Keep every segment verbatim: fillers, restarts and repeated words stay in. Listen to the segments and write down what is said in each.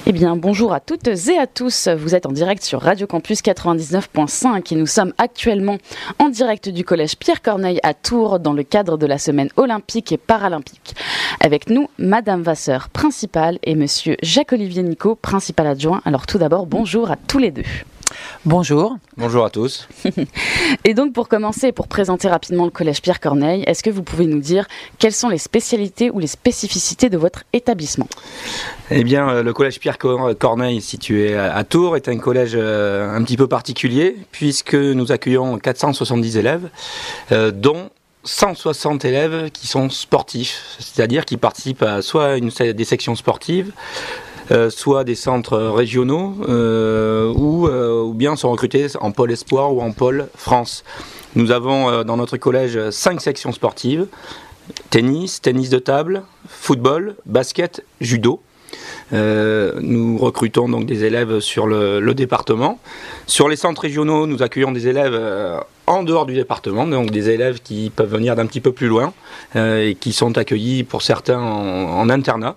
Eh bien, bonjour à toutes et à tous. Vous êtes en direct sur Radio Campus quatre-vingt-dix-neuf point cinq et nous sommes actuellement en direct du collège Pierre Corneille à Tours dans le cadre de la semaine olympique et paralympique. Avec nous, Madame Vasseur, principale, et Monsieur Jacques-Olivier Nicot, principal adjoint. Alors tout d'abord, bonjour à tous les deux. Bonjour. Bonjour à tous. Et donc pour commencer, pour présenter rapidement le collège Pierre Corneille, est-ce que vous pouvez nous dire quelles sont les spécialités ou les spécificités de votre établissement ? Eh bien, le collège Pierre Corneille, situé à Tours, est un collège un petit peu particulier puisque nous accueillons quatre cent soixante-dix élèves, euh, dont cent soixante élèves qui sont sportifs, c'est-à-dire qui participent à soit une, des sections sportives, Euh, soit des centres régionaux euh, ou, euh, ou bien sont recrutés en pôle espoir ou en pôle France. Nous avons euh, dans notre collège cinq sections sportives: tennis, tennis de table, football, basket, judo. Euh, nous recrutons donc des élèves sur le, le département. Sur les centres régionaux, nous accueillons des élèves euh, en dehors du département, donc des élèves qui peuvent venir d'un petit peu plus loin euh, et qui sont accueillis pour certains en, en internat.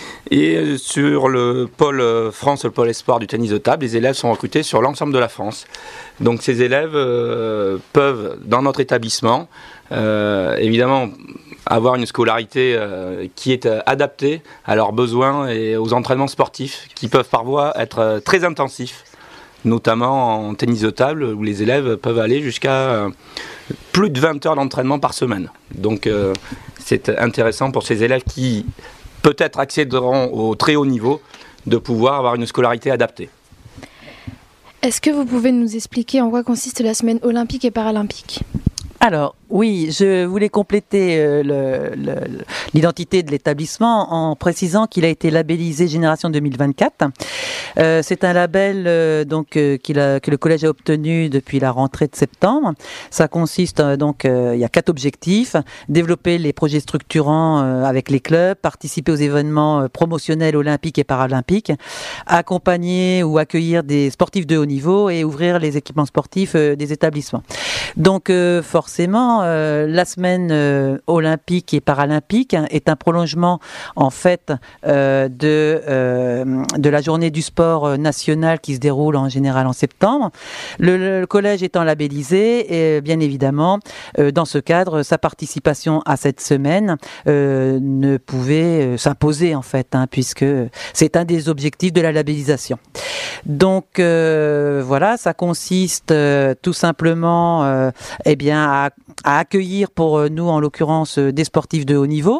Et sur le pôle France, le pôle espoir du tennis de table, les élèves sont recrutés sur l'ensemble de la France. Donc ces élèves euh, peuvent, dans notre établissement, euh, évidemment avoir une scolarité euh, qui est euh, adaptée à leurs besoins et aux entraînements sportifs qui peuvent parfois être euh, très intensifs, notamment en tennis de table où les élèves peuvent aller jusqu'à euh, plus de vingt heures d'entraînement par semaine. Donc euh, c'est intéressant pour ces élèves qui peut-être accéderont au très haut niveau, de pouvoir avoir une scolarité adaptée. Est-ce que vous pouvez nous expliquer en quoi consiste la semaine olympique et paralympique ? Alors, oui, je voulais compléter euh, le, le, l'identité de l'établissement en précisant qu'il a été labellisé Génération deux mille vingt-quatre. Euh, c'est un label euh, donc euh, qu'il a, que le collège a obtenu depuis la rentrée de septembre. Ça consiste euh, donc, euh, il y a quatre objectifs: développer les projets structurants euh, avec les clubs, participer aux événements euh, promotionnels olympiques et paralympiques, accompagner ou accueillir des sportifs de haut niveau et ouvrir les équipements sportifs euh, des établissements. Donc euh, forcément, euh, la semaine euh, olympique et paralympique hein, est un prolongement en fait euh, de euh, de la journée du sport national qui se déroule en général en septembre. Le, le collège étant labellisé, et bien évidemment, euh, dans ce cadre, sa participation à cette semaine euh, ne pouvait euh, s'imposer en fait, hein, puisque c'est un des objectifs de la labellisation. Donc euh, voilà, ça consiste euh, tout simplement euh, eh bien à, à accueillir pour nous en l'occurrence des sportifs de haut niveau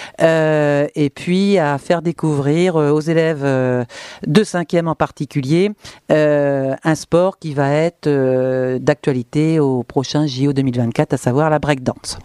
euh, et puis à faire découvrir aux élèves euh, de cinquième en particulier euh, un sport qui va être euh, d'actualité au prochain J O deux mille vingt-quatre, à savoir la breakdance.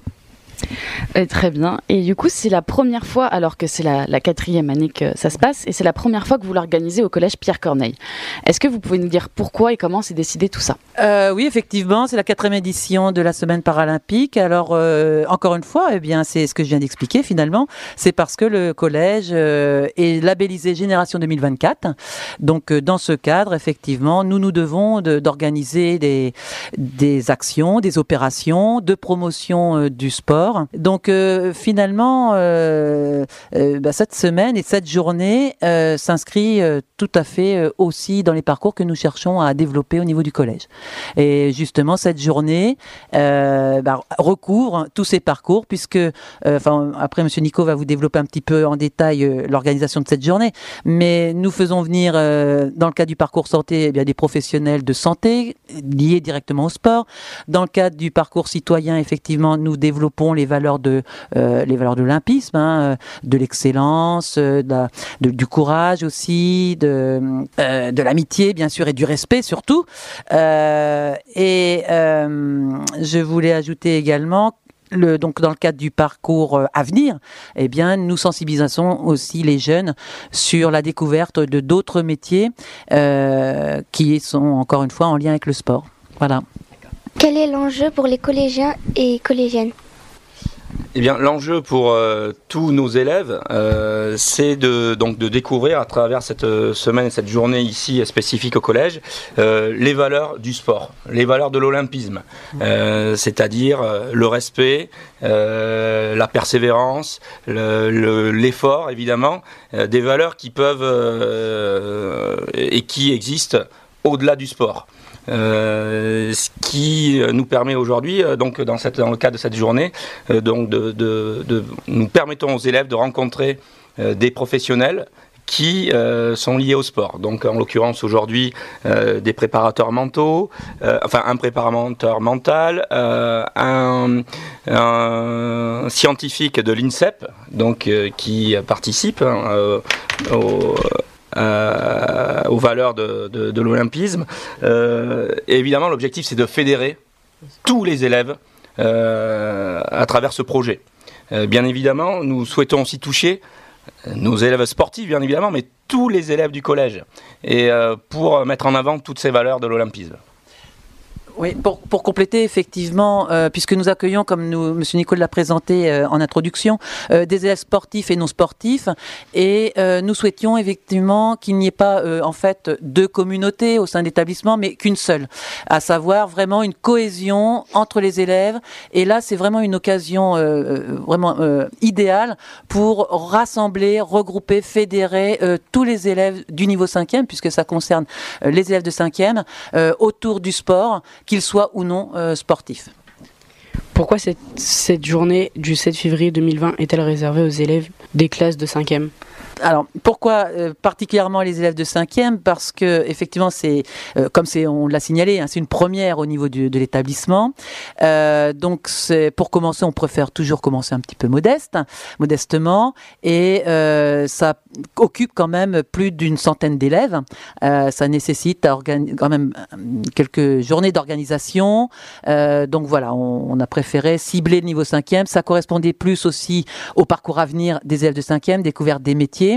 Euh, très bien. Et du coup, c'est la première fois, alors que c'est la, la quatrième année que ça se passe, et c'est la première fois que vous l'organisez au collège Pierre Corneille. Est-ce que vous pouvez nous dire pourquoi et comment s'est décidé tout ça ? euh, Oui, effectivement, c'est la quatrième édition de la semaine paralympique. Alors, euh, encore une fois, eh bien, c'est ce que je viens d'expliquer finalement. C'est parce que le collège euh, est labellisé Génération deux mille vingt-quatre. Donc, euh, dans ce cadre, effectivement, nous nous devons de, d'organiser des, des actions, des opérations de promotion euh, du sport. Donc euh, finalement, euh, euh, bah, cette semaine et cette journée euh, s'inscrit euh, tout à fait euh, aussi dans les parcours que nous cherchons à développer au niveau du collège. Et justement, cette journée euh, bah, recouvre tous ces parcours, puisque, euh, enfin, après, Monsieur Nico va vous développer un petit peu en détail euh, l'organisation de cette journée, mais nous faisons venir, euh, dans le cadre du parcours santé, eh bien, des professionnels de santé liés directement au sport. Dans le cadre du parcours citoyen, effectivement, nous développons les valeurs de euh, les valeurs de l'olympisme, hein, de l'excellence, de la, de, du courage aussi, de euh, de l'amitié bien sûr et du respect surtout. Euh, et euh, je voulais ajouter également Le, donc dans le cadre du parcours euh, à venir, eh bien, nous sensibilisons aussi les jeunes sur la découverte de d'autres métiers euh, qui sont encore une fois en lien avec le sport. Voilà. Quel est l'enjeu pour les collégiens et collégiennes ? Eh bien, l'enjeu pour euh, tous nos élèves, euh, c'est de, donc, de découvrir à travers cette euh, semaine et cette journée ici spécifique au collège, euh, les valeurs du sport, les valeurs de l'olympisme, euh, c'est-à-dire euh, le respect, euh, la persévérance, le, le, l'effort évidemment, euh, des valeurs qui peuvent euh, et qui existent au-delà du sport. Euh, ce qui nous permet aujourd'hui, euh, donc dans, cette, dans le cadre de cette journée, euh, donc de, de, de, nous permettons aux élèves de rencontrer euh, des professionnels qui euh, sont liés au sport. Donc en l'occurrence aujourd'hui euh, des préparateurs mentaux, euh, enfin un préparateur mental, euh, un, un scientifique de l'INSEP, donc euh, qui participe hein, euh, au Euh, aux valeurs de, de, de l'olympisme. Euh, et évidemment, l'objectif, c'est de fédérer tous les élèves euh, à travers ce projet. Euh, bien évidemment, nous souhaitons aussi toucher nos élèves sportifs, bien évidemment, mais tous les élèves du collège, et euh, pour mettre en avant toutes ces valeurs de l'olympisme. Oui, pour, pour compléter, effectivement, euh, puisque nous accueillons, comme nous, M. Nicole l'a présenté euh, en introduction, euh, des élèves sportifs et non sportifs, et euh, nous souhaitions effectivement qu'il n'y ait pas, euh, en fait, deux communautés au sein de l'établissement, mais qu'une seule, à savoir vraiment une cohésion entre les élèves, et là, c'est vraiment une occasion euh, vraiment euh, idéale pour rassembler, regrouper, fédérer euh, tous les élèves du niveau cinquième, puisque ça concerne euh, les élèves de cinquième, euh, autour du sport, qu'ils soient ou non euh, sportifs. Pourquoi cette, cette journée du sept février deux mille vingt est-elle réservée aux élèves des classes de cinquième ? Alors, pourquoi euh, particulièrement les élèves de cinquième ? Parce que, effectivement, c'est, euh, comme c'est, on l'a signalé, hein, c'est une première au niveau du, de l'établissement. Euh, donc, c'est, pour commencer, on préfère toujours commencer un petit peu modeste, modestement. Et euh, ça occupe quand même plus d'une centaine d'élèves. Euh, ça nécessite organi- quand même quelques journées d'organisation. Euh, donc, voilà, on, on a préféré cibler le niveau cinquième. Ça correspondait plus aussi au parcours à venir des élèves de cinquième, découverte des métiers.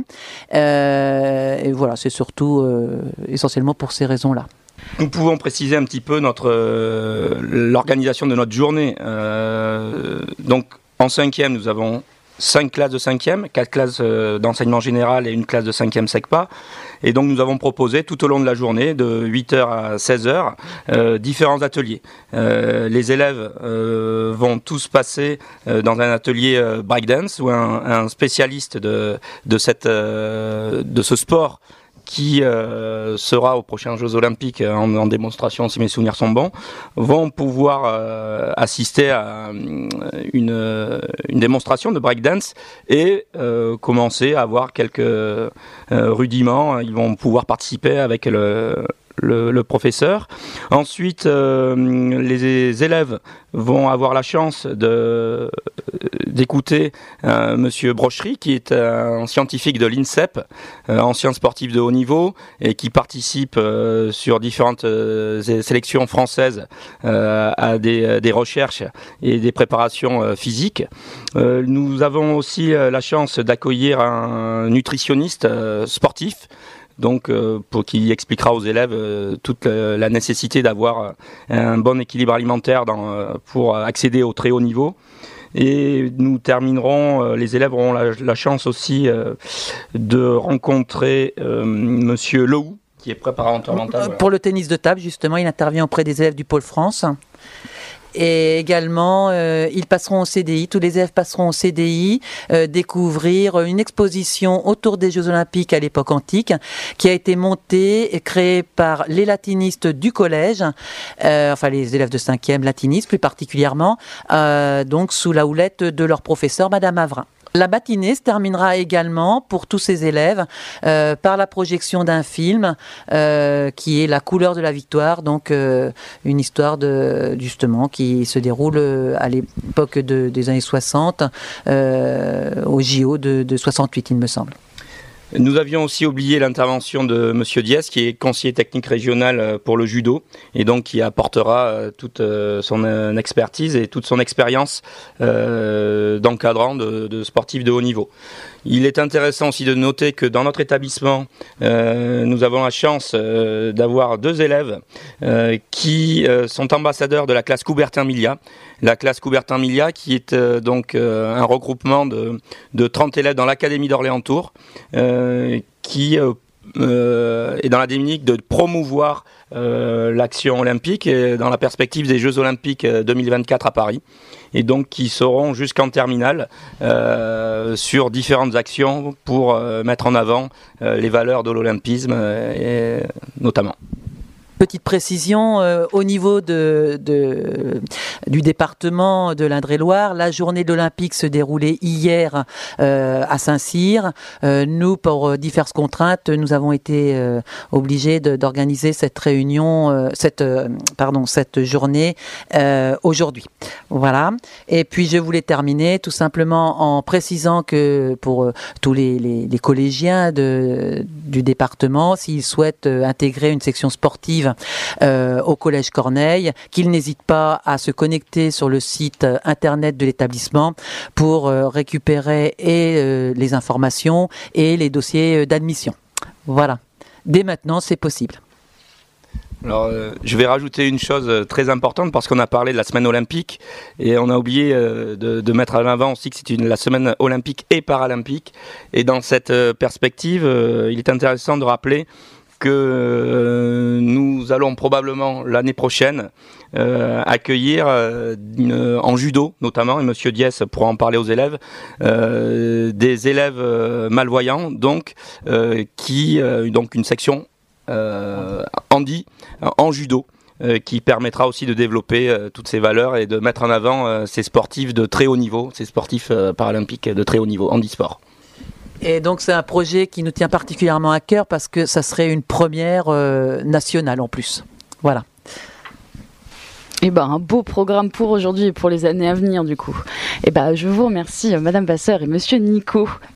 Euh, et voilà, c'est surtout euh, essentiellement pour ces raisons-là. Nous pouvons préciser un petit peu notre, euh, l'organisation de notre journée. Euh, donc en cinquième, nous avons cinq classes de cinquième, quatre classes euh, d'enseignement général et une classe de cinquième SECPA. Et donc nous avons proposé tout au long de la journée, de huit heures à seize heures, euh, différents ateliers. Euh, les élèves euh, vont tous passer euh, dans un atelier euh, breakdance où un, un spécialiste de, de, cette, euh, de ce sport qui euh, sera aux prochains Jeux Olympiques en, en démonstration, si mes souvenirs sont bons, vont pouvoir euh, assister à une, une démonstration de breakdance et euh, commencer à avoir quelques euh, rudiments. Ils vont pouvoir participer avec le, le, le professeur. Ensuite, euh, les élèves vont avoir la chance de, d'écouter euh, Monsieur Brochery, qui est un scientifique de l'INSEP, euh, ancien sportif de haut niveau, et qui participe euh, sur différentes euh, sélections françaises euh, à des, des recherches et des préparations euh, physiques. Euh, nous avons aussi euh, la chance d'accueillir un nutritionniste euh, sportif, donc euh, pour qui expliquera aux élèves euh, toute la, la nécessité d'avoir euh, un bon équilibre alimentaire dans, euh, pour accéder au très haut niveau. Et nous terminerons, euh, les élèves auront la, la chance aussi euh, de rencontrer euh, Monsieur Lehou, qui est préparateur mental. Voilà. Pour le tennis de table, justement, il intervient auprès des élèves du Pôle France. Et également, euh, ils passeront au C D I, tous les élèves passeront au C D I, euh, découvrir une exposition autour des Jeux Olympiques à l'époque antique, qui a été montée et créée par les latinistes du collège, euh, enfin les élèves de cinquième latinistes plus particulièrement, euh, donc sous la houlette de leur professeur, Madame Avrin. La matinée se terminera également pour tous ces élèves euh, par la projection d'un film euh, qui est La couleur de la victoire, donc euh, une histoire de, justement qui se déroule à l'époque de, des années soixante, euh, au J O de, de soixante-huit, il me semble. Nous avions aussi oublié l'intervention de Monsieur Diès, qui est conseiller technique régional pour le judo, et donc qui apportera toute son expertise et toute son expérience euh, d'encadrant de, de sportifs de haut niveau. Il est intéressant aussi de noter que dans notre établissement, euh, nous avons la chance euh, d'avoir deux élèves euh, qui euh, sont ambassadeurs de la classe Coubertin-Milia. La classe Coubertin-Milia qui est euh, donc euh, un regroupement de, de trente élèves dans l'Académie d'Orléans-Tours euh, qui euh, euh, est dans la dynamique de promouvoir euh, l'action olympique et dans la perspective des Jeux Olympiques deux mille vingt-quatre à Paris. Et donc qui seront jusqu'en terminale euh, sur différentes actions pour euh, mettre en avant euh, les valeurs de l'olympisme euh, et, notamment. Petite précision, euh, au niveau de, de, du département de l'Indre-et-Loire, la journée de l'Olympique se déroulait hier euh, à Saint-Cyr. Euh, nous, pour diverses contraintes, nous avons été euh, obligés de, d'organiser cette réunion, euh, cette, euh, pardon, cette journée euh, aujourd'hui. Voilà. Et puis je voulais terminer tout simplement en précisant que pour euh, tous les, les, les collégiens de, du département, s'ils souhaitent euh, intégrer une section sportive Euh, au Collège Corneille, qu'ils n'hésitent pas à se connecter sur le site euh, internet de l'établissement pour euh, récupérer et euh, les informations et les dossiers euh, d'admission. Voilà. Dès maintenant, c'est possible. Alors, euh, je vais rajouter une chose euh, très importante parce qu'on a parlé de la semaine olympique et on a oublié euh, de, de mettre à l'avant aussi que c'est une, la semaine olympique et paralympique. Et dans cette euh, perspective, euh, il est intéressant de rappeler que euh, nous allons probablement l'année prochaine euh, accueillir euh, une, en judo notamment, et Monsieur Diès pourra en parler aux élèves, euh, des élèves euh, malvoyants, donc euh, qui euh, donc une section euh, handi en judo. Euh, qui permettra aussi de développer euh, toutes ces valeurs et de mettre en avant euh, ces sportifs de très haut niveau, ces sportifs euh, paralympiques de très haut niveau, handisport. Et donc c'est un projet qui nous tient particulièrement à cœur parce que ça serait une première euh, nationale en plus. Voilà. Eh ben, un beau programme pour aujourd'hui et pour les années à venir du coup. Eh ben, je vous remercie Madame Vasseur et Monsieur Nico